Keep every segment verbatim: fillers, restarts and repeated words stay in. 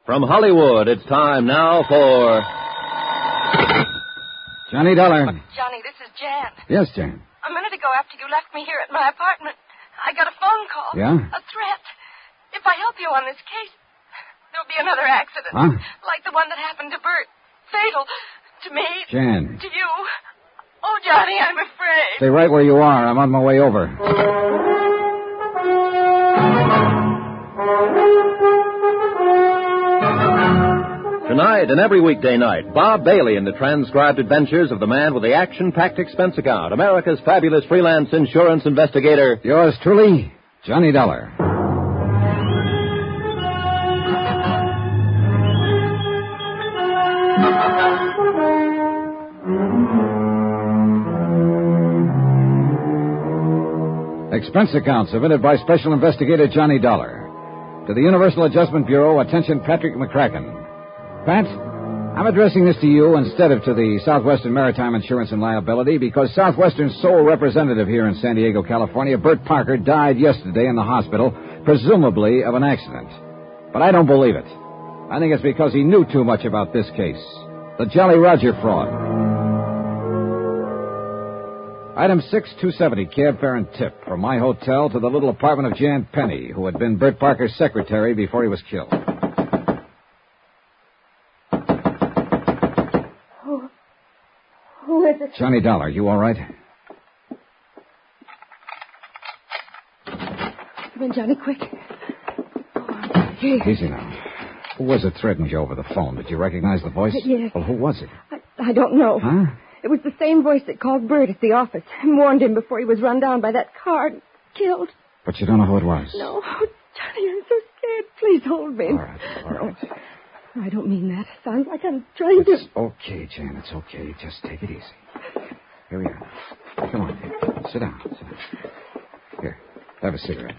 From Hollywood, it's time now for... Johnny Dollar. Johnny, this is Jan. Yes, Jan. A minute ago, after you left me here at my apartment, I got a phone call. Yeah? A threat. If I help you on this case, there'll be another accident. Huh? Like the one that happened to Bert. Fatal. To me. Jan. To you. Oh, Johnny, I'm afraid. Stay right where you are. I'm on my way over. Tonight and every weekday night, Bob Bailey in the transcribed adventures of the man with the action-packed expense account, America's fabulous freelance insurance investigator. Yours truly, Johnny Dollar. Expense account submitted by Special Investigator Johnny Dollar. To the Universal Adjustment Bureau, attention Patrick McCracken. Pat, I'm addressing this to you instead of to the Southwestern Maritime Insurance and Liability because Southwestern's sole representative here in San Diego, California, Bert Parker, died yesterday in the hospital, presumably of an accident. But I don't believe it. I think it's because he knew too much about this case. The Jolly Roger fraud. Item six two seventy, cab fare and tip, from my hotel to the little apartment of Jan Penny, who had been Bert Parker's secretary before he was killed. Who is it? Johnny Dollar, you all right? Come in, Johnny, quick. Oh, geez. Easy now. Who was it threatened you over the phone? Did you recognize the voice? Yes. Well, who was it? I, I don't know. Huh? It was the same voice that called Bert at the office and warned him before he was run down by that car and killed. But you don't know who it was? No. Oh, Johnny, I'm so scared. Please hold me. All right, all right. No, I don't mean that. It sounds like I'm trying It's to... okay, Jan. It's okay. Just take it easy. Here we are. Come on. Here. Sit down. Sit down. Here. Have a cigarette.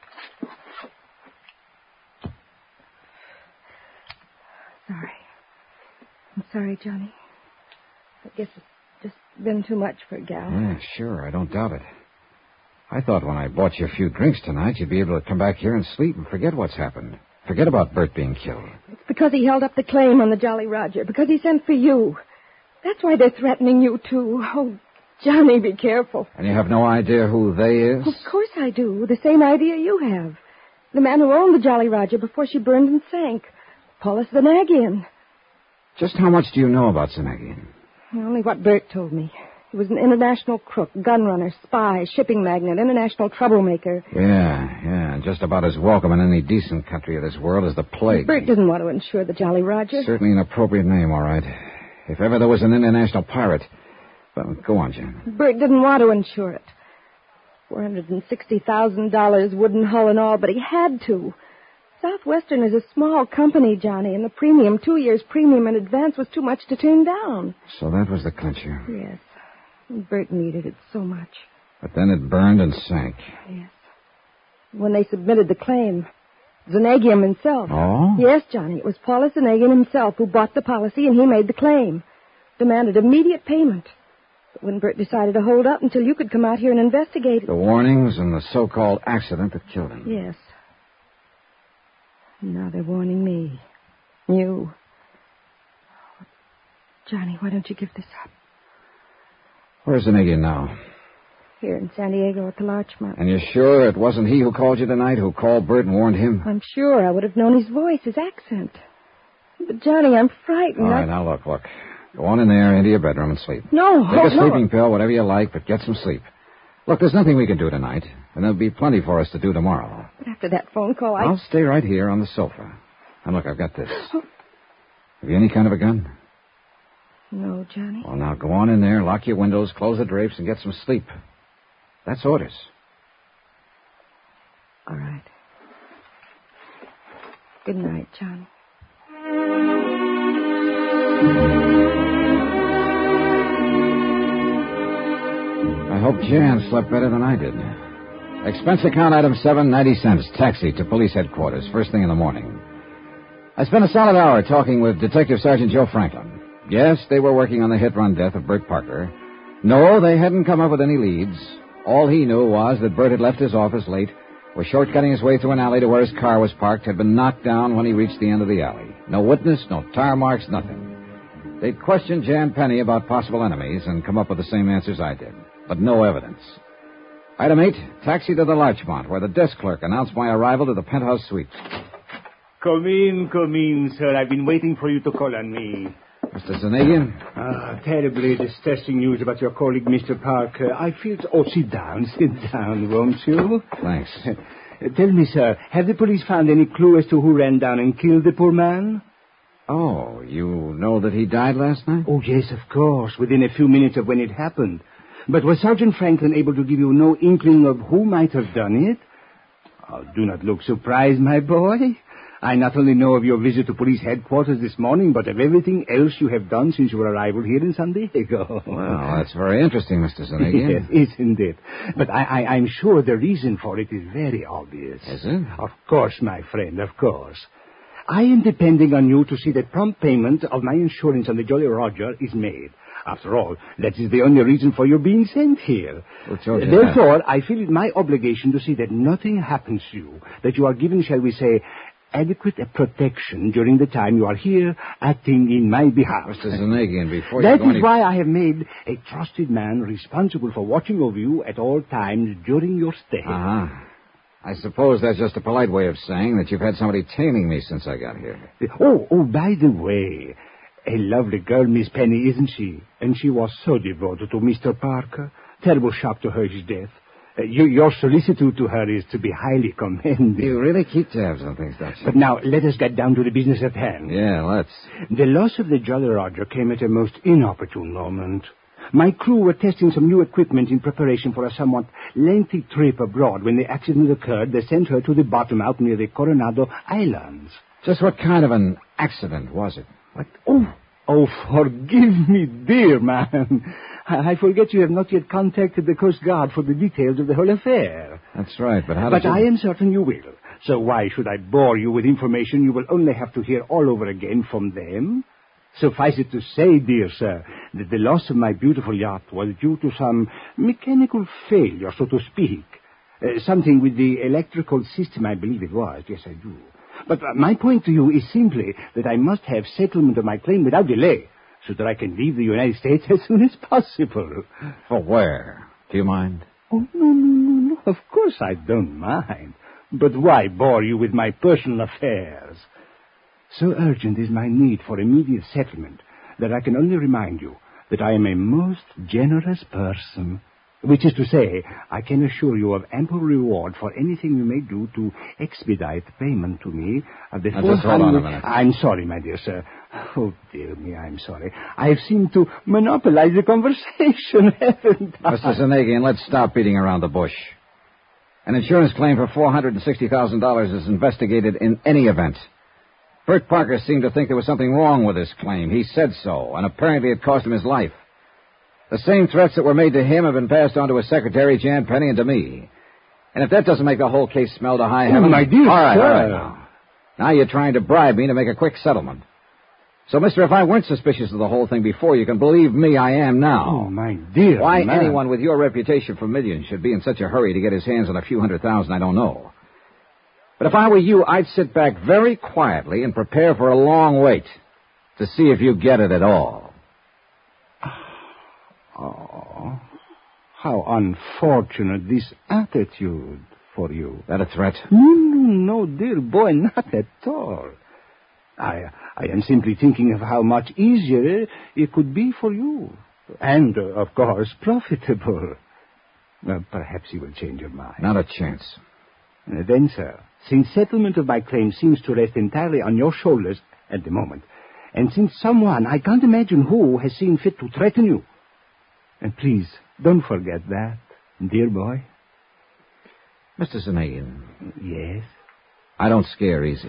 Sorry. I'm sorry, Johnny. I guess it's just been too much for a gal. Yeah, sure. I don't doubt it. I thought when I bought you a few drinks tonight, you'd be able to come back here and sleep and forget what's happened. Forget about Bert being killed. It's because he held up the claim on the Jolly Roger. Because he sent for you. That's why they're threatening you, too. Oh, Johnny, be careful. And you have no idea who they is? Of course I do. The same idea you have. The man who owned the Jolly Roger before she burned and sank. Paulus Zanagian. Just how much do you know about Zanagian? Only what Bert told me. He was an international crook, gun runner, spy, shipping magnate, international troublemaker. Yeah, yeah, and just about as welcome in any decent country of this world as the plague. Bert didn't want to insure the Jolly Roger. Certainly an appropriate name, all right. If ever there was an international pirate. Well, go on, Jan. Bert didn't want to insure it. four hundred sixty thousand dollars, wooden hull and all, but he had to. Southwestern is a small company, Johnny, and the premium, two years' premium in advance, was too much to turn down. So that was the clincher. Yes. And Bert needed it so much. But then it burned and sank. Yes. When they submitted the claim, Zanagian himself. Oh? Yes, Johnny. It was Paulus Zanagian himself who bought the policy, and he made the claim. Demanded immediate payment. But when Bert decided to hold up until you could come out here and investigate it. The warnings and the so-called accident that killed him. Yes. And now they're warning me. You. Johnny, why don't you give this up? Where's Zanagian now? Here in San Diego at the Larchmont. And you're sure it wasn't he who called you tonight, who called Bert and warned him? I'm sure I would have known his voice, his accent. But, Johnny, I'm frightened. All right, I... now look, look. Go on in there into your bedroom and sleep. No, Take oh, a sleeping no. pill, whatever you like, but get some sleep. Look, there's nothing we can do tonight, and there'll be plenty for us to do tomorrow. But after that phone call, I... I'll stay right here on the sofa. And look, I've got this. Have you any kind of a gun? No, Johnny. Well, now go on in there, lock your windows, close the drapes, and get some sleep. That's orders. All right. Good night, Johnny. I hope Jan slept better than I did. Expense account item seven, ninety cents, taxi to police headquarters, first thing in the morning. I spent a solid hour talking with Detective Sergeant Joe Franklin. Yes, they were working on the hit-run death of Bert Parker. No, they hadn't come up with any leads. All he knew was that Bert had left his office late, was shortcutting his way through an alley to where his car was parked, had been knocked down when he reached the end of the alley. No witness, no tar marks, nothing. They'd questioned Jan Penny about possible enemies and come up with the same answers I did, but no evidence. Item eight, taxi to the Larchmont, where the desk clerk announced my arrival to the penthouse suite. Come in, come in, sir. I've been waiting for you to call on me. Mister Zanagian? Ah, terribly distressing news about your colleague, Mister Parker. I feel... Oh, sit down, sit down, won't you? Thanks. Tell me, sir, have the police found any clue as to who ran down and killed the poor man? Oh, you know that he died last night? Oh, yes, of course, within a few minutes of when it happened. But was Sergeant Franklin able to give you no inkling of who might have done it? Oh, do not look surprised, my boy. I not only know of your visit to police headquarters this morning, but of everything else you have done since your arrival here in San Diego. Well, that's very interesting, Mister Zanagian. Yes, isn't it? But I, I, I'm sure the reason for it is very obvious. Is it? Of course, my friend, of course. I am depending on you to see that prompt payment of my insurance on the Jolly Roger is made. After all, that is the only reason for your being sent here. Well, George, Therefore, I feel it my obligation to see that nothing happens to you, that you are given, shall we say, adequate protection during the time you are here acting in my behalf. Mister Zanagian, before that you go is any... why I have made a trusted man responsible for watching over you at all times during your stay. Uh-huh. I suppose that's just a polite way of saying that you've had somebody tailing me since I got here. Oh, oh, by the way, a lovely girl, Miss Penny, isn't she? And she was so devoted to Mister Parker. Terrible shock to her, his death. Uh, you, your solicitude to her is to be highly commended. You really keep tabs on things, don't you? But now, let us get down to the business at hand. Yeah, let's. The loss of the Jolly Roger came at a most inopportune moment. My crew were testing some new equipment in preparation for a somewhat lengthy trip abroad. When the accident occurred, they sent her to the bottom out near the Coronado Islands. Just what kind of an accident was it? What? Oh, oh, forgive me, dear man. I forget you have not yet contacted the Coast Guard for the details of the whole affair. That's right, but how But did you... I am certain you will. So why should I bore you with information you will only have to hear all over again from them? Suffice it to say, dear sir, that the loss of my beautiful yacht was due to some mechanical failure, so to speak. Uh, something with the electrical system, I believe it was. Yes, I do. But uh, my point to you is simply that I must have settlement of my claim without delay, so that I can leave the United States as soon as possible. For where? Do you mind? Oh, no, no, no, no. Of course I don't mind. But why bore you with my personal affairs? So urgent is my need for immediate settlement that I can only remind you that I am a most generous person. Which is to say, I can assure you of ample reward for anything you may do to expedite payment to me of the Now, four just hold on a hundred... minute. I'm sorry, my dear sir. Oh, dear me, I'm sorry. I have seemed to monopolize the conversation, haven't I? Mister Zanagian, let's stop beating around the bush. An insurance claim for four hundred sixty thousand dollars is investigated in any event. Bert Parker seemed to think there was something wrong with this claim. He said so, and apparently it cost him his life. The same threats that were made to him have been passed on to his secretary, Jan Penny, and to me. And if that doesn't make the whole case smell to high heaven... Oh, my dear all right, sir. all right, now. Now you're trying to bribe me to make a quick settlement. So, mister, if I weren't suspicious of the whole thing before, you can believe me, I am now. Oh, my dear Why man. anyone with your reputation for millions should be in such a hurry to get his hands on a few hundred thousand, I don't know. But if I were you, I'd sit back very quietly and prepare for a long wait to see if you get it at all. Oh, how unfortunate this attitude for you. That a threat? No, no, dear boy, not at all. I, I am simply thinking of how much easier it could be for you. And, uh, of course, profitable. Uh, perhaps you will change your mind. Not a chance. Uh, then, sir, since settlement of my claim seems to rest entirely on your shoulders at the moment, and since someone, I can't imagine who, has seen fit to threaten you, and please, don't forget that, dear boy. Mister Zanagian. Yes? I don't scare easy.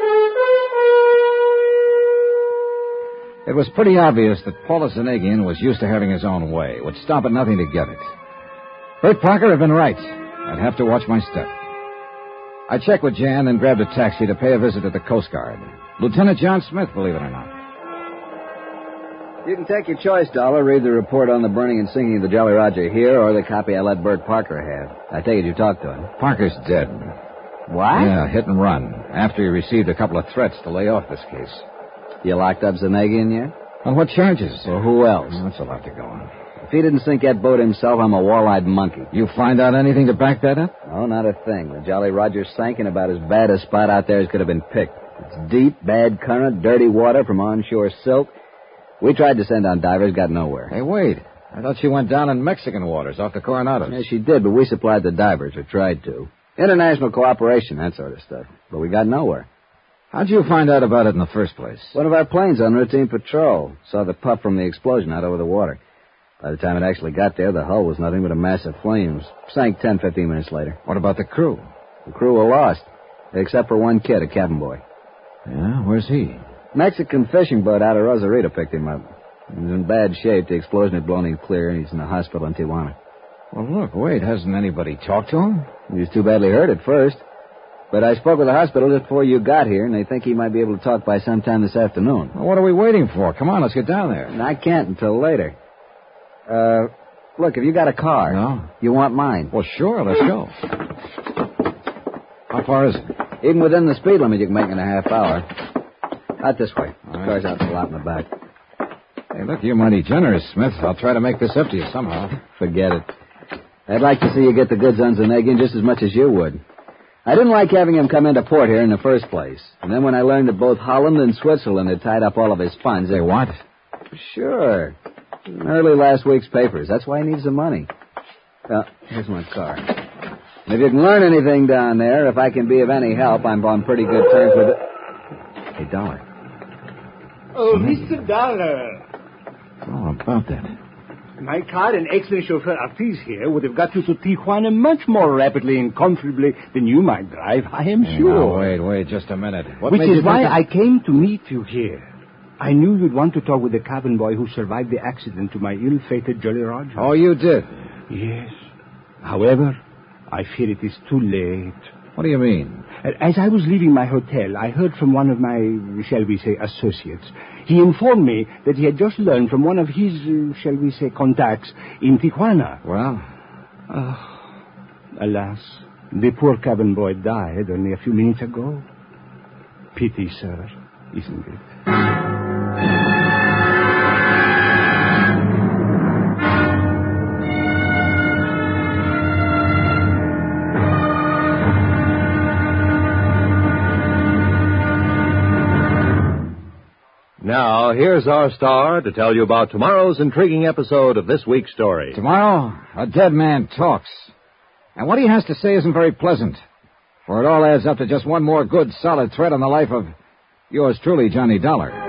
It was pretty obvious that Paula Zanagian was used to having his own way, would stop at nothing to get it. Bert Parker had been right. I'd have to watch my step. I checked with Jan and grabbed a taxi to pay a visit to the Coast Guard. Lieutenant John Smith, believe it or not. You can take your choice, Dollar. Read the report on the burning and sinking of the Jolly Roger here, or the copy I let Bert Parker have. I take it you talked to him. Parker's dead. What? Yeah, hit and run. After he received a couple of threats to lay off this case. You locked up Zanegian yet? On what charges? Well, who else? Well, that's a lot to go on. If he didn't sink that boat himself, I'm a wall-eyed monkey. You find out anything to back that up? Oh, not a thing. The Jolly Roger sank in about as bad a spot out there as could have been picked. It's deep, bad current, dirty water from onshore silt. We tried to send on divers, got nowhere. Hey, wait. I thought she went down in Mexican waters off the Coronados. Yeah, she did, but we supplied the divers, or tried to. International cooperation, that sort of stuff. But we got nowhere. How'd you find out about it in the first place? One of our planes on routine patrol saw the puff from the explosion out over the water. By the time it actually got there, the hull was nothing but a mass of flames. Sank ten, fifteen minutes later. What about the crew? The crew were lost, except for one kid, a cabin boy. Yeah, where's he? Mexican fishing boat out of Rosarito picked him up. He was in bad shape. The explosion had blown him clear, and he's in the hospital in Tijuana. Well, look, wait, hasn't anybody talked to him? He was too badly hurt at first. But I spoke with the hospital just before you got here, and they think he might be able to talk by sometime this afternoon. Well, what are we waiting for? Come on, let's get down there. And I can't until later. Uh, look, have you got a car? No. You want mine? Well, sure, let's go. How far is it? Even within the speed limit you can make in a half hour. Out this way. The All right. car's out the lot in the back. Hey, look, you're mighty generous, Smith. I'll try to make this up to you somehow. Forget it. I'd like to see you get the goods on Zanegian just as much as you would. I didn't like having him come into port here in the first place. And then when I learned that both Holland and Switzerland had tied up all of his funds... They what? Sure. In early last week's papers. That's why he needs the money. Well, here's my car. And if you can learn anything down there, if I can be of any help, I'm on pretty good terms with it. Hey, Dollar. Oh, Mister Dollar. Oh, about that. My car and excellent chauffeur Ortiz here would have got you to Tijuana much more rapidly and comfortably than you might drive, I am Hey, sure. now, wait, wait, just a minute. What Which made is you why think I came to meet you here. I knew you'd want to talk with the cabin boy who survived the accident to my ill-fated Jolly Roger. Oh, you did? Yes. However, I fear it is too late. What do you mean? As I was leaving my hotel, I heard from one of my, shall we say, associates. He informed me that he had just learned from one of his, uh, shall we say, contacts in Tijuana. Well? Oh, alas, the poor cabin boy died only a few minutes ago. Pity, sir, isn't it? Now, here's our star to tell you about tomorrow's intriguing episode of this week's story. Tomorrow, a dead man talks. And what he has to say isn't very pleasant. For it all adds up to just one more good, solid thread on the life of yours truly, Johnny Dollar.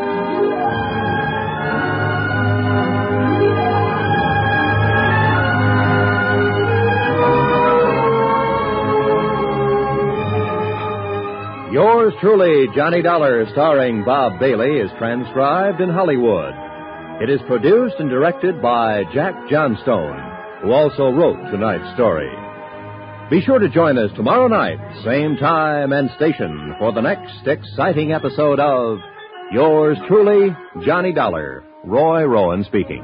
Yours truly, Johnny Dollar, starring Bob Bailey, is transcribed in Hollywood. It is produced and directed by Jack Johnstone, who also wrote tonight's story. Be sure to join us tomorrow night, same time and station, for the next exciting episode of Yours truly, Johnny Dollar. Roy Rowan speaking.